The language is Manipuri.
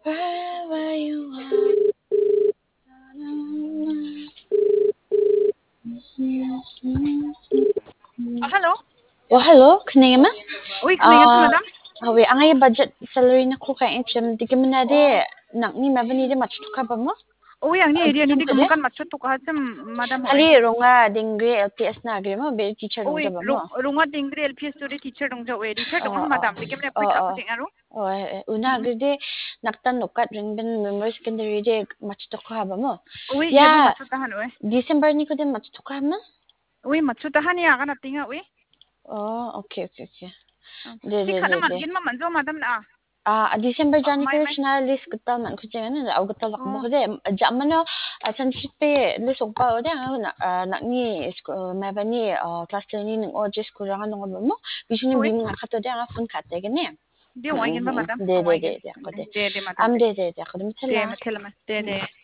Wherever you are. Hello. Oh, hello, Knema. Oi, knigat madam. We ang budget salary na ko kay HM di man na Oh, de nak ni mabani de match to ka ba mo? oi ang ni area ni Jam di to de. kamukan matchot to kahit madam oi. Hali ronga dingre LPS na agre mo be teacher dong Oi, ba mo? runga dingre LPS to di teacher dong jaw teacher dong Oh, madam di kemne poi ka oh. kuting aro. Oh, una agre de naktan nukat ring ben memory secondary de match to ka ba mo? Oi, yebo Ya, matchot tahan oi. December ni ko de match to ka ma? Oi, matchot tahan ya kan atinga oi. Oh, okay. De Si de kana de man de. gin manjo madam na. December January Mai mai. Krishna list kita man ko jenga na au gata lak mo Oh, ko de jamano san sipe list og pa de na ni ma ba ni class ni ng o just ko ranga ng mo bisini oi. bim nga kato de nga phone kate gene Di oi gin ba madam? de de Oi de gin. de ko de De madam am de. de de de ko de De mitela matela ma. De.